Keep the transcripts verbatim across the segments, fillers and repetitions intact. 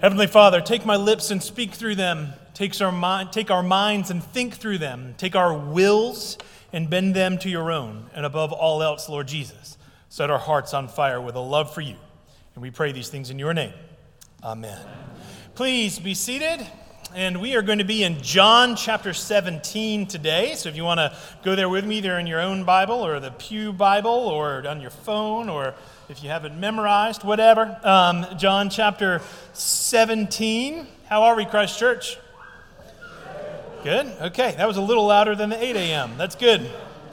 Heavenly Father, take my lips and speak through them. Takes our mind, take our minds and think through them. Take our wills and bend them to your own. And above all else, Lord Jesus, set our hearts on fire with a love for you. And we pray these things in your name. Amen. Amen. Please be seated. And we are going to be in John chapter seventeen today. So if you want to go there with me, either in your own Bible or the Pew Bible or on your phone, or if you have it memorized, whatever. Um, John chapter seventeen. How are we, Christ Church? Good? Okay, that was a little louder than the eight a.m. That's good.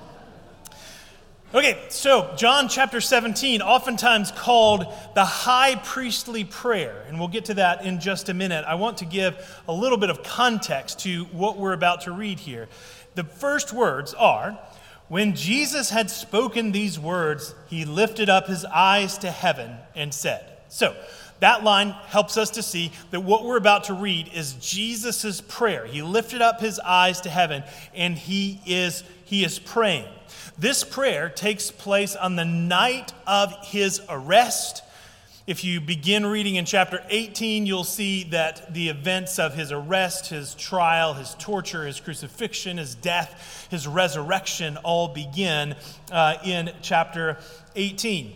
Okay, so John chapter seventeen, oftentimes called the high priestly prayer, and we'll get to that in just a minute. I want to give a little bit of context to what we're about to read here. The first words are, when Jesus had spoken these words, he lifted up his eyes to heaven and said. So, that line helps us to see that what we're about to read is Jesus' prayer. He lifted up his eyes to heaven, and he is, he is praying. This prayer takes place on the night of his arrest. If you begin reading in chapter eighteen, you'll see that the events of his arrest, his trial, his torture, his crucifixion, his death, his resurrection all begin uh, in chapter eighteen.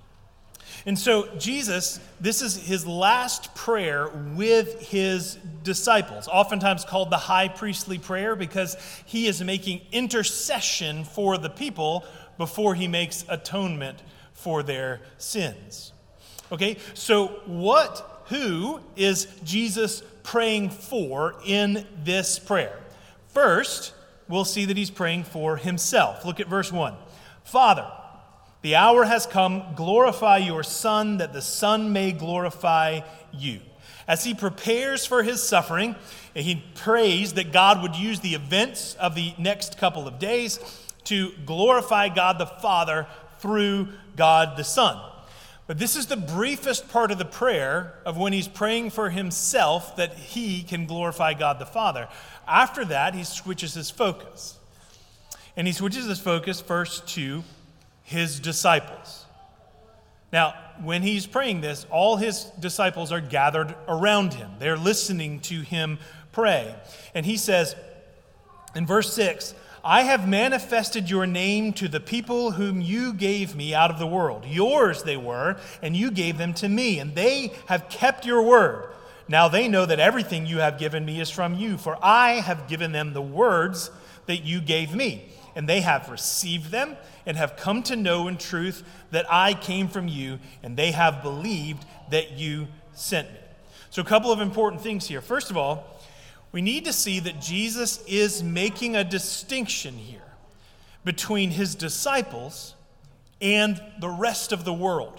And so Jesus, this is his last prayer with his disciples, oftentimes called the high priestly prayer because he is making intercession for the people before he makes atonement for their sins. Okay, so what, who is Jesus praying for in this prayer? First, we'll see that he's praying for himself. Look at verse one. Father, the hour has come, glorify your Son, that the Son may glorify you. As he prepares for his suffering, he prays that God would use the events of the next couple of days to glorify God the Father through God the Son. But this is the briefest part of the prayer of when he's praying for himself that he can glorify God the Father. After that, he switches his focus. And he switches his focus first to his disciples. Now, when he's praying this, all his disciples are gathered around him. They're listening to him pray. And he says in verse six, I have manifested your name to the people whom you gave me out of the world. Yours they were, and you gave them to me, and they have kept your word. Now they know that everything you have given me is from you, for I have given them the words that you gave me, and they have received them and have come to know in truth that I came from you, and they have believed that you sent me. So a couple of important things here. First of all, we need to see that Jesus is making a distinction here between his disciples and the rest of the world.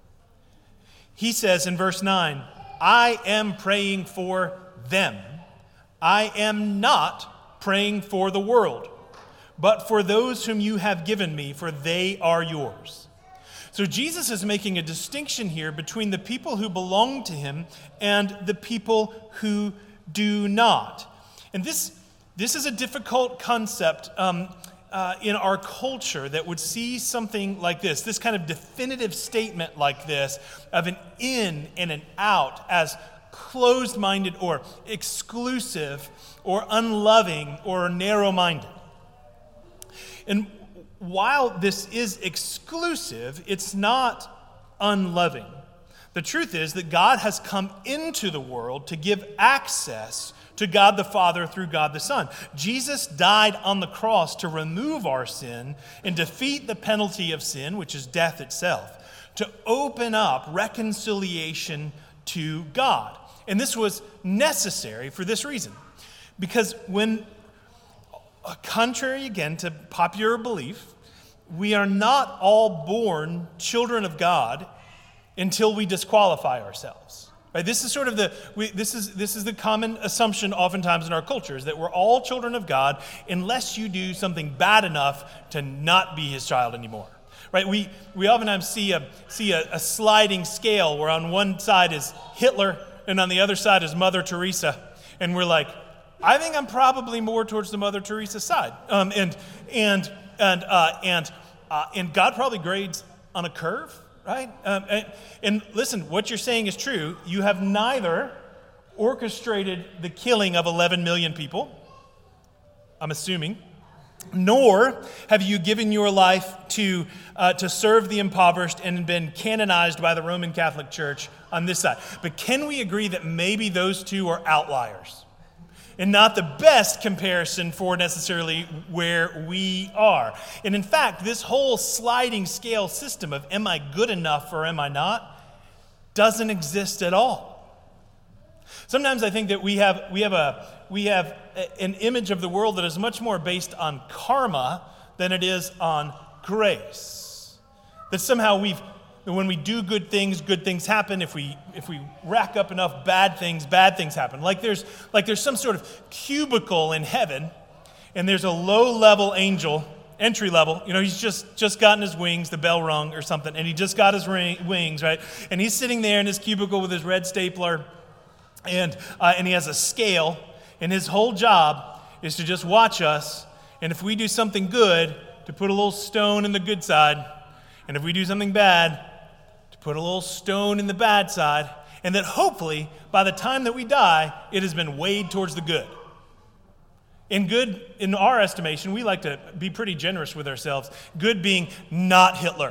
He says in verse nine, I am praying for them. I am not praying for the world, but for those whom you have given me, for they are yours. So Jesus is making a distinction here between the people who belong to him and the people who do not. And this, this is a difficult concept um, uh, in our culture that would see something like this, this kind of definitive statement like this of an in and an out as closed-minded or exclusive or unloving or narrow-minded. And while this is exclusive, it's not unloving. The truth is that God has come into the world to give access to God the Father through God the Son. Jesus died on the cross to remove our sin and defeat the penalty of sin, which is death itself, to open up reconciliation to God. And this was necessary for this reason. Because when contrary, again, to popular belief, we are not all born children of God until we disqualify ourselves. Right? This is sort of the we, this is this is the common assumption oftentimes in our culture is that we're all children of God unless you do something bad enough to not be his child anymore. Right? We we oftentimes see a see a, a sliding scale where on one side is Hitler and on the other side is Mother Teresa, and we're like, I think I'm probably more towards the Mother Teresa side, um, and and and uh, and uh, and God probably grades on a curve, right? Um, and, and listen, what you're saying is true. You have neither orchestrated the killing of eleven million people, I'm assuming, nor have you given your life to uh, to serve the impoverished and been canonized by the Roman Catholic Church on this side. But can we agree that maybe those two are outliers and not the best comparison for necessarily where we are? And in fact, this whole sliding scale system of am I good enough or am I not doesn't exist at all. Sometimes I think that we have we have a we have a, an image of the world that is much more based on karma than it is on grace. That somehow we've when we do good things, good things happen. If we if we rack up enough bad things, bad things happen. Like there's like there's some sort of cubicle in heaven, and there's a low-level angel, entry level. You know, he's just just gotten his wings, the bell rung or something, and he just got his ring, wings, right? And he's sitting there in his cubicle with his red stapler. And uh, and he has a scale, and his whole job is to just watch us, and if we do something good, to put a little stone in the good side, and if we do something bad, to put a little stone in the bad side, and that hopefully, by the time that we die, it has been weighed towards the good. In good, in our estimation, we like to be pretty generous with ourselves, good being not Hitler.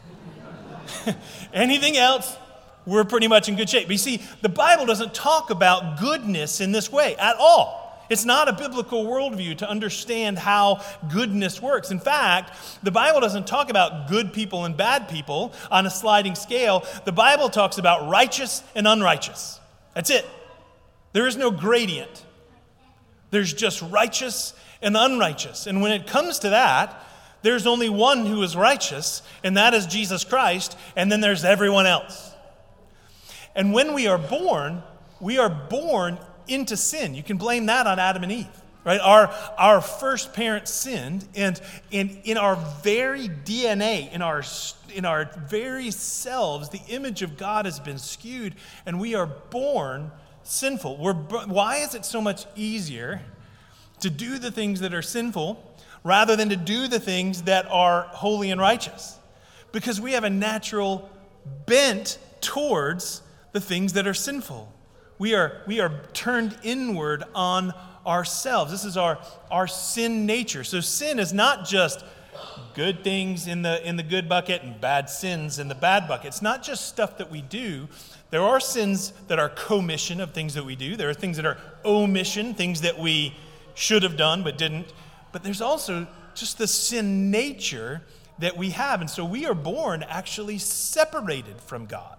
Anything else, we're pretty much in good shape. But you see, the Bible doesn't talk about goodness in this way at all. It's not a biblical worldview to understand how goodness works. In fact, the Bible doesn't talk about good people and bad people on a sliding scale. The Bible talks about righteous and unrighteous. That's it. There is no gradient. There's just righteous and unrighteous. And when it comes to that, there's only one who is righteous, and that is Jesus Christ, and then there's everyone else. And when we are born, we are born into sin. You can blame that on Adam and Eve, right? Our, our first parents sinned, and, and in our very D N A, in our, in our very selves, the image of God has been skewed, and we are born sinful. We're, why is it so much easier to do the things that are sinful rather than to do the things that are holy and righteous? Because we have a natural bent towards the things that are sinful. We are, we are turned inward on ourselves. This is our, our sin nature. So sin is not just good things in the, in the good bucket and bad sins in the bad bucket. It's not just stuff that we do. There are sins that are commission of things that we do. There are things that are omission, things that we should have done but didn't. But there's also just the sin nature that we have. And so we are born actually separated from God.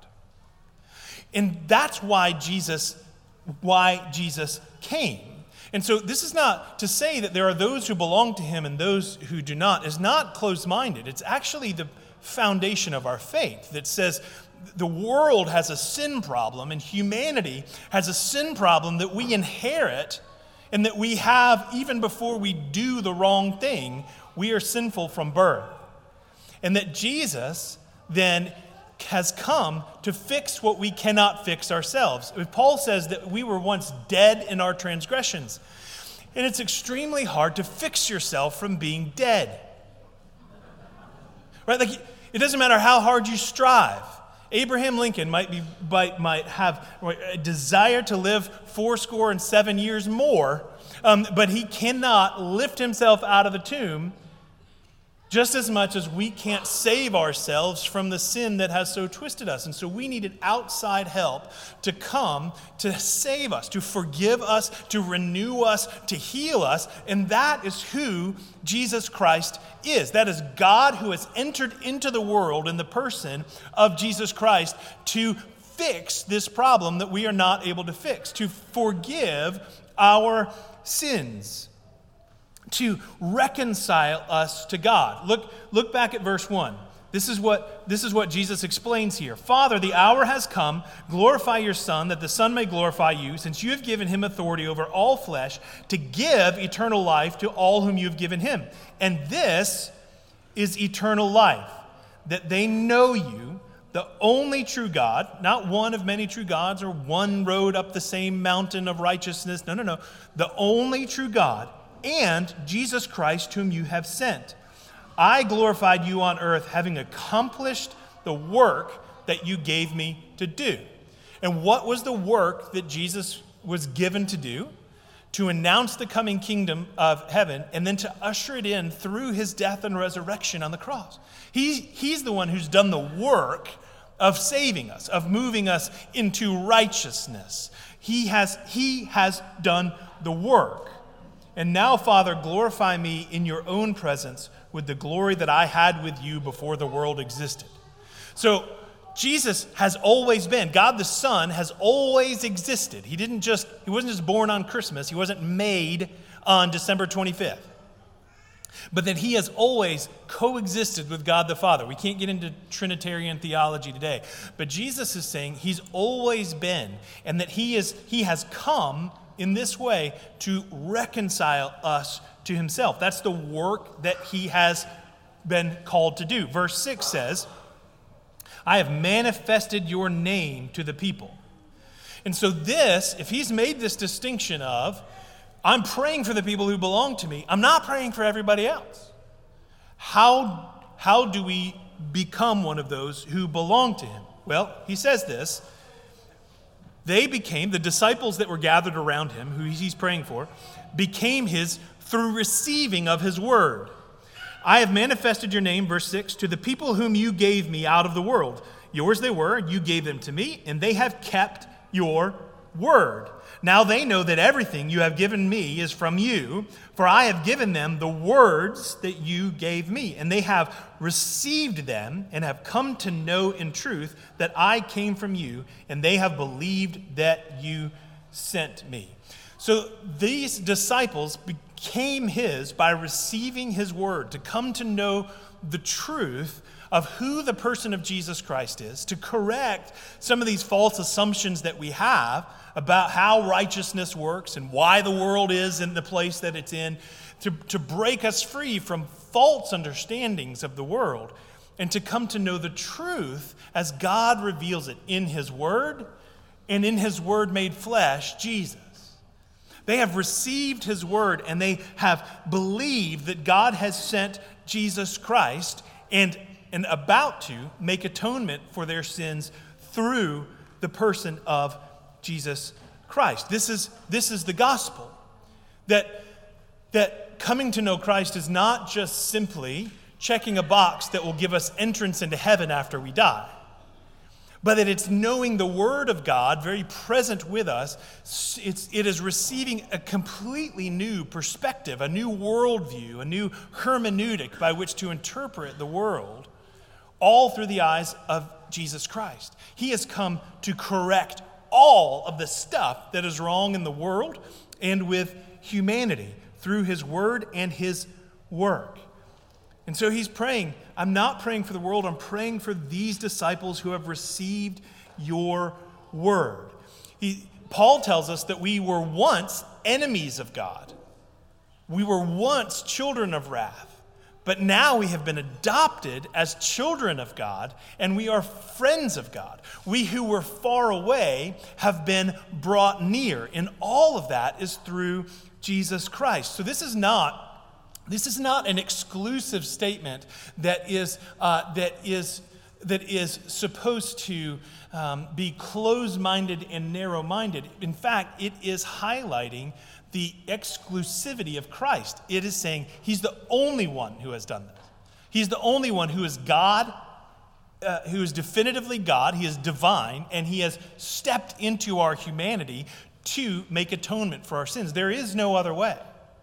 And that's why Jesus, why Jesus came. And so this is not to say that there are those who belong to him and those who do not. It's not closed-minded. It's actually the foundation of our faith that says the world has a sin problem and humanity has a sin problem that we inherit and that we have even before we do the wrong thing. We are sinful from birth. And that Jesus then has come to fix what we cannot fix ourselves. Paul says that we were once dead in our transgressions. And it's extremely hard to fix yourself from being dead. Right? Like, it doesn't matter how hard you strive. Abraham Lincoln might be might, might have a desire to live fourscore and seven years more, um, but he cannot lift himself out of the tomb, just as much as we can't save ourselves from the sin that has so twisted us. And so we needed outside help to come to save us, to forgive us, to renew us, to heal us. And that is who Jesus Christ is. That is God who has entered into the world in the person of Jesus Christ to fix this problem that we are not able to fix, to forgive our sins, to reconcile us to God. Look, look back at verse one. This is what, this is what Jesus explains here. Father, the hour has come. Glorify your Son, that the Son may glorify you, since you have given him authority over all flesh to give eternal life to all whom you have given him. And this is eternal life, that they know you, the only true God, not one of many true gods or one road up the same mountain of righteousness. No, no, no. The only true God, and Jesus Christ whom you have sent. I glorified you on earth, having accomplished the work that you gave me to do. And what was the work that Jesus was given to do? To announce the coming kingdom of heaven and then to usher it in through his death and resurrection on the cross. He, he's the one who's done the work of saving us, of moving us into righteousness. He has, he has done the work. And now, Father, glorify me in your own presence with the glory that I had with you before the world existed. So Jesus has always been, God the Son has always existed. He didn't just, he wasn't just born on Christmas. He wasn't made on December twenty-fifth. But that he has always coexisted with God the Father. We can't get into Trinitarian theology today. But Jesus is saying he's always been, and that he is he has come in this way to reconcile us to himself. That's the work that he has been called to do. Verse six says, I have manifested your name to the people. And so this, if he's made this distinction of, I'm praying for the people who belong to me, I'm not praying for everybody else. How, how do we become one of those who belong to him? Well, he says this, they became, the disciples that were gathered around him, who he's praying for, became his through receiving of his word. I have manifested your name, verse six, to the people whom you gave me out of the world. Yours they were, you gave them to me, and they have kept your word. Now they know that everything you have given me is from you, for I have given them the words that you gave me, and they have received them and have come to know in truth that I came from you, and they have believed that you sent me. So these disciples became his by receiving his word, to come to know the truth of who the person of Jesus Christ is, to correct some of these false assumptions that we have about how righteousness works and why the world is in the place that it's in, to, to break us free from false understandings of the world, and to come to know the truth as God reveals it in his word and in his word made flesh, Jesus. They have received his word and they have believed that God has sent Jesus Christ and, and about to make atonement for their sins through the person of Jesus Christ. This is, this is the gospel. That, that coming to know Christ is not just simply checking a box that will give us entrance into heaven after we die, but that it's knowing the Word of God very present with us. It's, it is receiving a completely new perspective, a new worldview, a new hermeneutic by which to interpret the world, all through the eyes of Jesus Christ. He has come to correct all of the stuff that is wrong in the world and with humanity through his word and his work. And so he's praying, I'm not praying for the world, I'm praying for these disciples who have received your word. He, Paul tells us that we were once enemies of God. We were once children of wrath. But now we have been adopted as children of God, and we are friends of God. We who were far away have been brought near, and all of that is through Jesus Christ. So this is not this is not an exclusive statement that is uh, that is that is supposed to um, be closed-minded and narrow-minded. In fact, it is highlighting the exclusivity of Christ. It is saying he's the only one who has done this. He's the only one who is God, uh, who is definitively God. He is divine, and he has stepped into our humanity to make atonement for our sins. There is no other way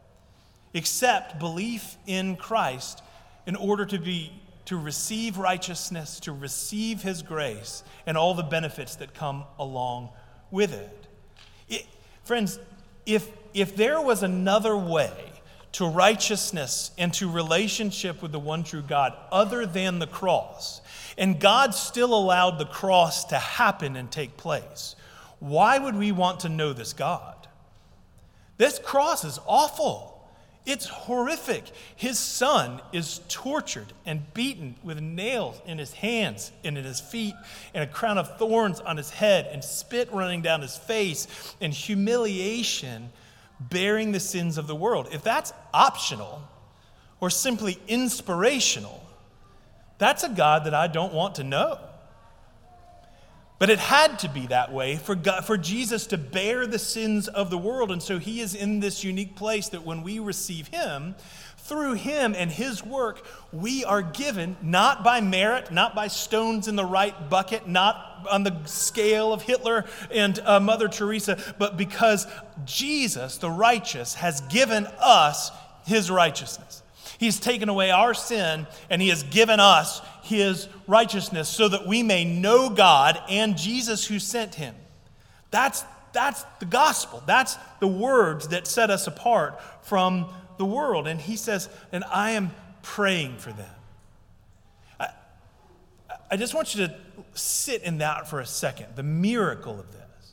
except belief in Christ in order to be to receive righteousness, to receive his grace, and all the benefits that come along with it. it friends, if If there was another way to righteousness and to relationship with the one true God other than the cross, and God still allowed the cross to happen and take place, why would we want to know this God? This cross is awful. It's horrific. His son is tortured and beaten with nails in his hands and in his feet, and a crown of thorns on his head, and spit running down his face, and humiliation, bearing the sins of the world. If that's optional or simply inspirational, That's a God that I don't want to know. But it had to be that way for God, for Jesus to bear the sins of the world. And so he is in this unique place that when we receive him, through him and his work, we are given not by merit, not by stones in the right bucket, not on the scale of Hitler and uh, Mother Teresa, but because Jesus, the righteous, has given us his righteousness. He's taken away our sin and he has given us his righteousness so that we may know God and Jesus who sent him. That's, that's the gospel. That's the words that set us apart from the world. And he says, and I am praying for them. I, I just want you to sit in that for a second, the miracle of this.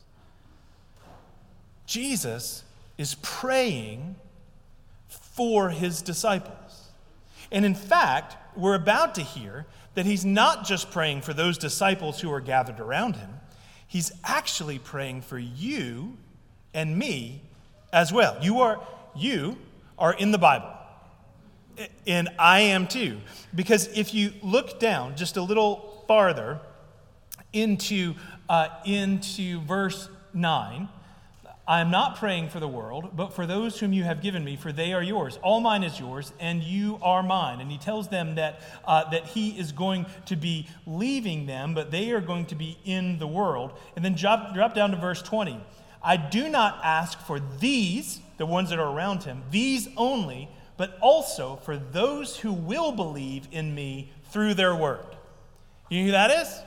Jesus is praying for his disciples. And in fact, we're about to hear that he's not just praying for those disciples who are gathered around him. He's actually praying for you and me as well. You are, you are in the Bible. And I am too. Because if you look down just a little farther into, uh, into verse nine, I am not praying for the world, but for those whom you have given me, for they are yours. All mine is yours, and you are mine. And he tells them that, uh, that he is going to be leaving them, but they are going to be in the world. And then drop, drop down to verse twenty. I do not ask for these, the ones that are around him, these only, but also for those who will believe in me through their word. You know who that is?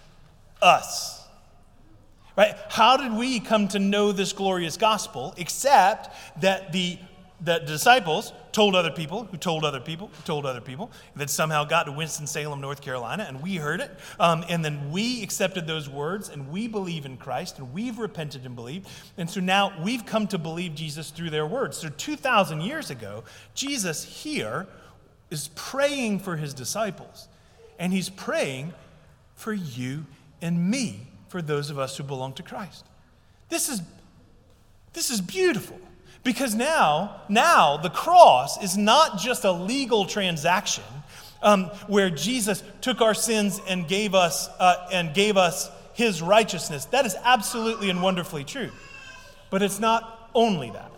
Us. Right? How did we come to know this glorious gospel except that the, the disciples told other people, who told other people, who told other people, that somehow got to Winston-Salem, North Carolina, and we heard it, um, and then we accepted those words, and we believe in Christ, and we've repented and believed, and so now we've come to believe Jesus through their words. So two thousand years ago, Jesus here is praying for his disciples, and he's praying for you and me, for those of us who belong to Christ. This is, this is beautiful because now, now the cross is not just a legal transaction um, where Jesus took our sins and gave us uh, and gave us his righteousness. That is absolutely and wonderfully true. But it's not only that.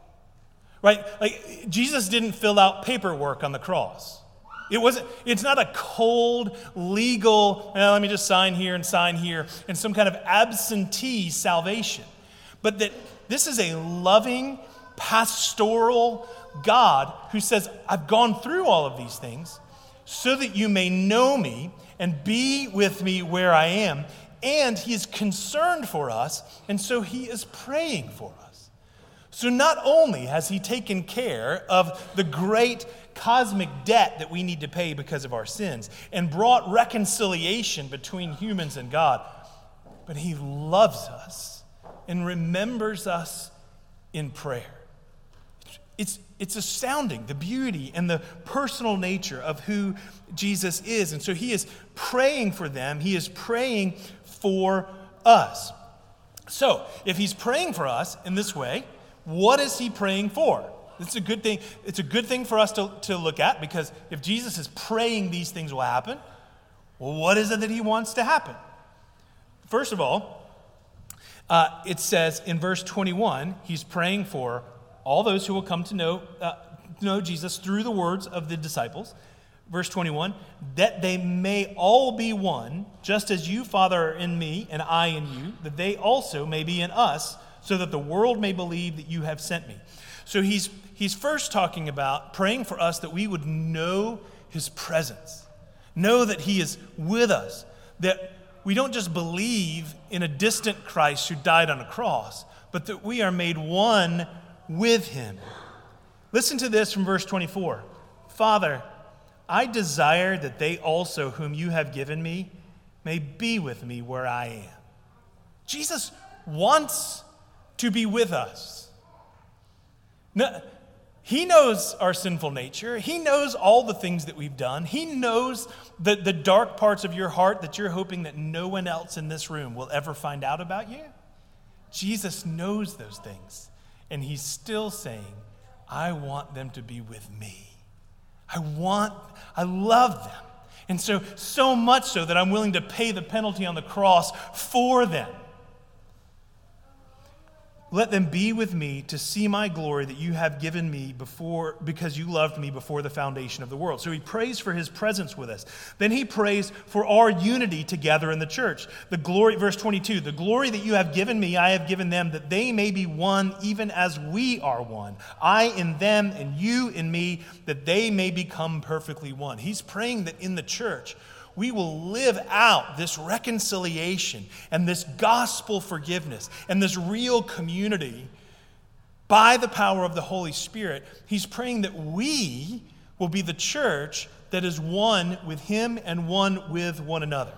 Right? Like Jesus didn't fill out paperwork on the cross. It wasn't, it's not a cold, legal, well, let me just sign here and sign here, and some kind of absentee salvation. But that this is a loving, pastoral God who says, I've gone through all of these things so that you may know me and be with me where I am. And he is concerned for us, and so he is praying for us. So not only has he taken care of the great cosmic debt that we need to pay because of our sins and brought reconciliation between humans and God, but he loves us and remembers us in prayer. It's, it's astounding, the beauty and the personal nature of who Jesus is. And so he is praying for them. He is praying for us. So if he's praying for us in this way, what is he praying for? It's a good thing. It's a good thing for us to, to look at, because if Jesus is praying these things will happen, well, what is it that he wants to happen? First of all, uh, it says in verse twenty-one, he's praying for all those who will come to know, uh, know Jesus through the words of the disciples. Verse twenty-one, that they may all be one, just as you, Father, are in me and I in you, that they also may be in us, so that the world may believe that you have sent me. So he's he's first talking about praying for us that we would know his presence, know that he is with us, that we don't just believe in a distant Christ who died on a cross, but that we are made one with him. Listen to this from verse twenty-four. Father, I desire that they also whom you have given me may be with me where I am. Jesus wants to be with us. No, he knows our sinful nature. He knows all the things that we've done. He knows the, the dark parts of your heart that you're hoping that no one else in this room will ever find out about you. Jesus knows those things. And he's still saying, I want them to be with me. I want, I love them. And so, so much so that I'm willing to pay the penalty on the cross for them. Let them be with me to see my glory that you have given me before, because you loved me before the foundation of the world. So he prays for his presence with us. Then he prays for our unity together in the church. The glory, verse twenty-two, the glory that you have given me, I have given them, that they may be one even as we are one. I in them and you in me, that they may become perfectly one. He's praying that in the church, we will live out this reconciliation and this gospel forgiveness and this real community by the power of the Holy Spirit. He's praying that we will be the church that is one with him and one with one another.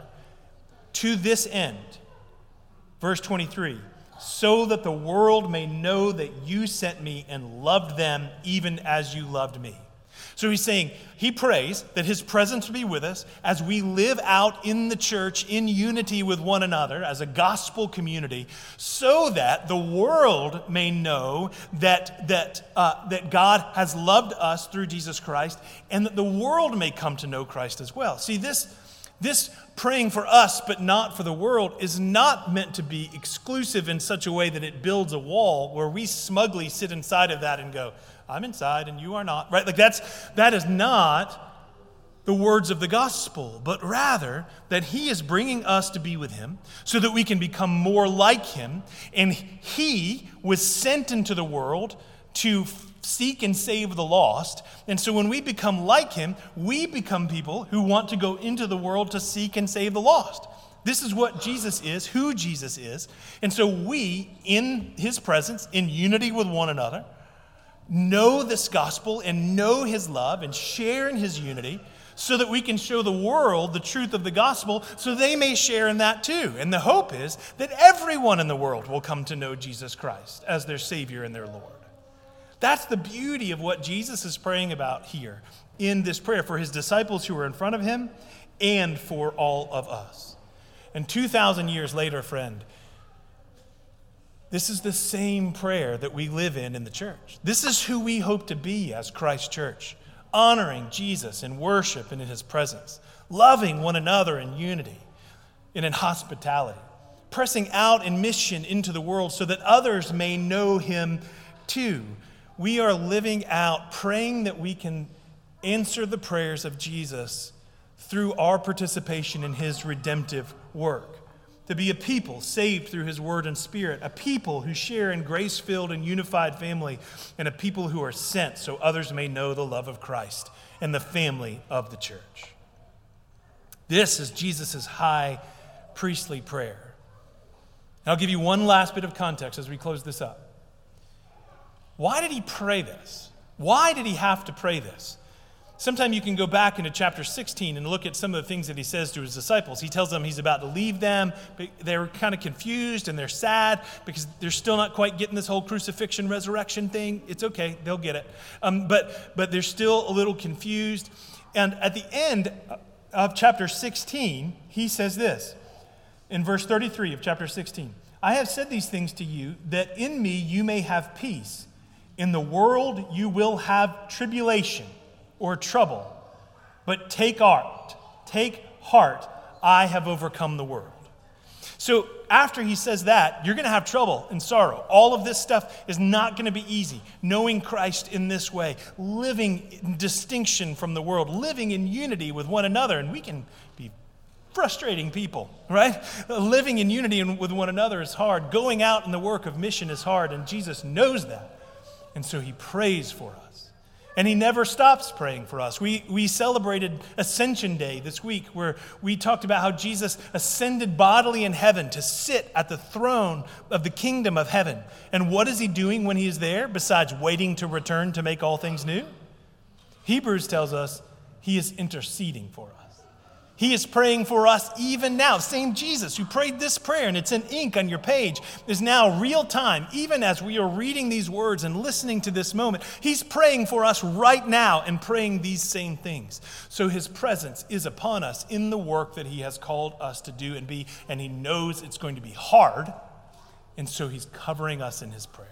To this end, verse twenty-three, so that the world may know that you sent me and loved them even as you loved me. So he's saying, he prays that his presence will be with us as we live out in the church in unity with one another as a gospel community, so that the world may know that, that, uh, that God has loved us through Jesus Christ, and that the world may come to know Christ as well. See, this, this praying for us but not for the world is not meant to be exclusive in such a way that it builds a wall where we smugly sit inside of that and go, I'm inside and you are not, right? Like that's, that is not the words of the gospel, but rather that he is bringing us to be with him so that we can become more like him. And he was sent into the world to seek and save the lost. And so when we become like him, we become people who want to go into the world to seek and save the lost. This is what Jesus is, who Jesus is. And so we, in his presence, in unity with one another, know this gospel and know his love and share in his unity so that we can show the world the truth of the gospel so they may share in that too. And the hope is that everyone in the world will come to know Jesus Christ as their Savior and their Lord. That's the beauty of what Jesus is praying about here in this prayer for his disciples who are in front of him and for all of us. And two thousand years later, friend, this is the same prayer that we live in in the church. This is who we hope to be as Christ Church, honoring Jesus in worship and in his presence, loving one another in unity and in hospitality, pressing out in mission into the world so that others may know him too. We are living out, praying that we can answer the prayers of Jesus through our participation in his redemptive work. To be a people saved through his word and spirit, a people who share in grace-filled and unified family, and a people who are sent so others may know the love of Christ and the family of the church. This is Jesus' high priestly prayer. And I'll give you one last bit of context as we close this up. Why did he pray this? Why did he have to pray this? Sometime you can go back into chapter sixteen and look at some of the things that he says to his disciples. He tells them he's about to leave them, but they're kind of confused and they're sad because they're still not quite getting this whole crucifixion, resurrection thing. It's okay, they'll get it. Um, but, but they're still a little confused. And at the end of chapter sixteen, he says this, in verse thirty-three of chapter sixteen, I have said these things to you, that in me you may have peace. In the world you will have tribulation, or trouble, but take heart, take heart, I have overcome the world. So after he says that, you're going to have trouble and sorrow. All of this stuff is not going to be easy. Knowing Christ in this way, living in distinction from the world, living in unity with one another, and we can be frustrating people, right? Living in unity with one another is hard. Going out in the work of mission is hard, and Jesus knows that. And so he prays for us. And he never stops praying for us. We, we celebrated Ascension Day this week, where we talked about how Jesus ascended bodily in heaven to sit at the throne of the kingdom of heaven. And what is he doing when he is there, besides waiting to return to make all things new? Hebrews tells us he is interceding for us. He is praying for us even now. Same Jesus who prayed this prayer, and it's in ink on your page, is now real time, even as we are reading these words and listening to this moment. He's praying for us right now and praying these same things. So his presence is upon us in the work that he has called us to do and be, and he knows it's going to be hard, and so he's covering us in his prayer.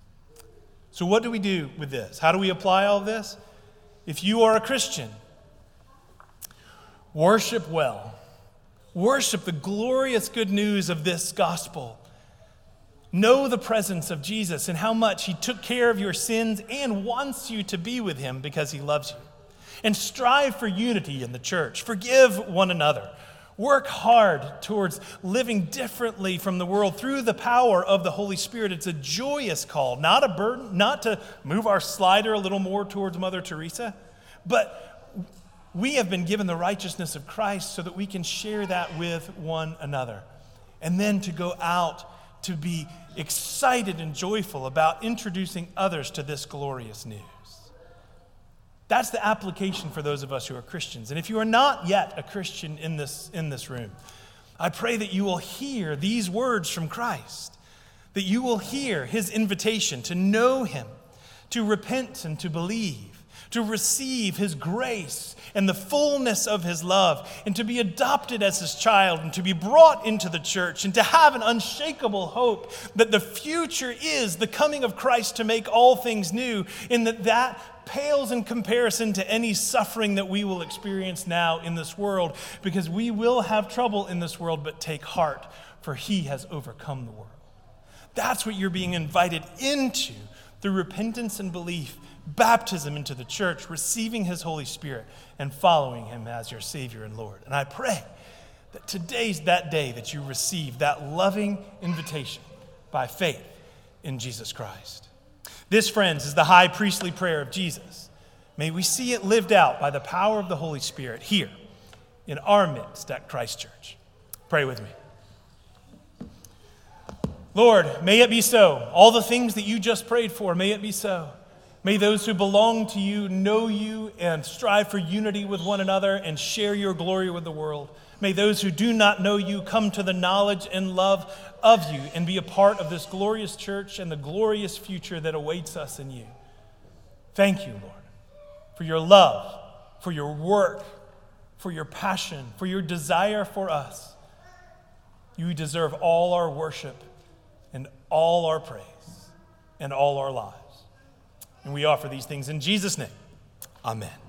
So what do we do with this? How do we apply all of this? If you are a Christian, Worship well. Worship the glorious good news of this gospel. Know the presence of Jesus and how much he took care of your sins and wants you to be with him because he loves you. And strive for unity in the church. Forgive one another. Work hard towards living differently from the world through the power of the Holy Spirit. It's a joyous call, not a burden, not to move our slider a little more towards Mother Teresa, but we have been given the righteousness of Christ so that we can share that with one another. And then to go out to be excited and joyful about introducing others to this glorious news. That's the application for those of us who are Christians. And if you are not yet a Christian in this, in this room, I pray that you will hear these words from Christ, that you will hear his invitation to know him, to repent and to believe, to receive his grace and the fullness of his love, and to be adopted as his child, and to be brought into the church, and to have an unshakable hope that the future is the coming of Christ to make all things new, and that that pales in comparison to any suffering that we will experience now in this world, because we will have trouble in this world, but take heart, for he has overcome the world. That's what you're being invited into through repentance and belief, baptism into the church, receiving his Holy Spirit, and following him as your Savior and Lord. And I pray that today's that day that you receive that loving invitation by faith in Jesus Christ. This, friends, is the high priestly prayer of Jesus. May we see it lived out by the power of the Holy Spirit here in our midst at Christ Church. Pray with me. Lord, may it be so. All the things that you just prayed for, may it be so. May those who belong to you know you and strive for unity with one another and share your glory with the world. May those who do not know you come to the knowledge and love of you and be a part of this glorious church and the glorious future that awaits us in you. Thank you, Lord, for your love, for your work, for your passion, for your desire for us. You deserve all our worship and all our praise and all our lives. And we offer these things in Jesus' name. Amen.